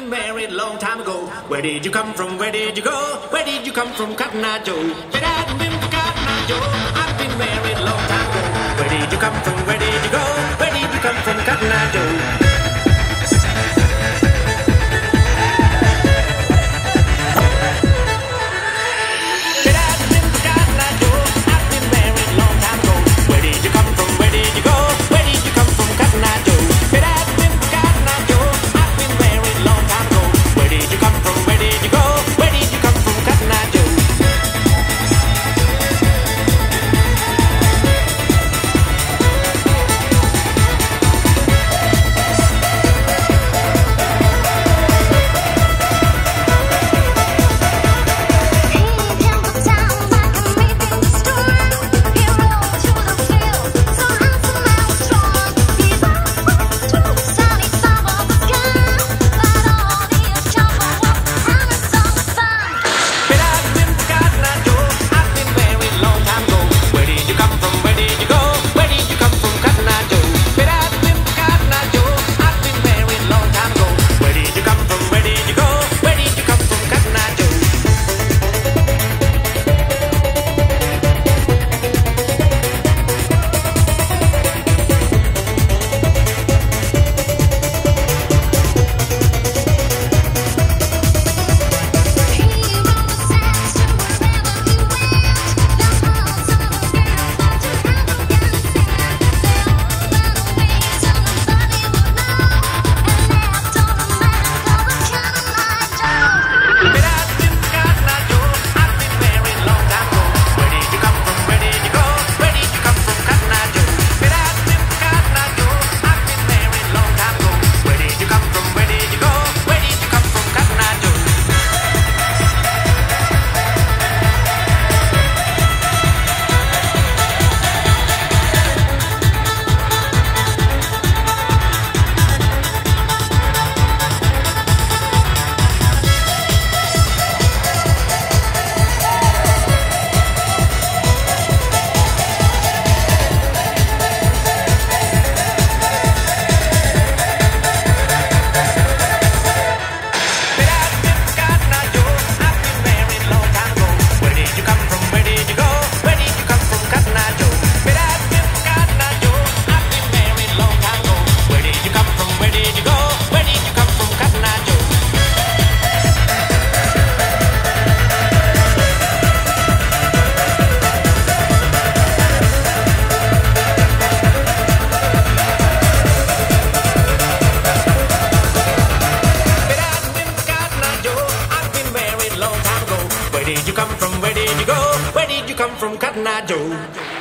been married long time ago. Where did you come from? Where did you go? Where did you come from, Cotton Eye Joe? If it hadn't been for Cotton Eye Joe, I've been married long time ago. Where did you come from? Where did you go? Where did you come from, Cotton Eye Joe? Where did you come from? Where did you go? Where did you come from, Cotton Eye Joe?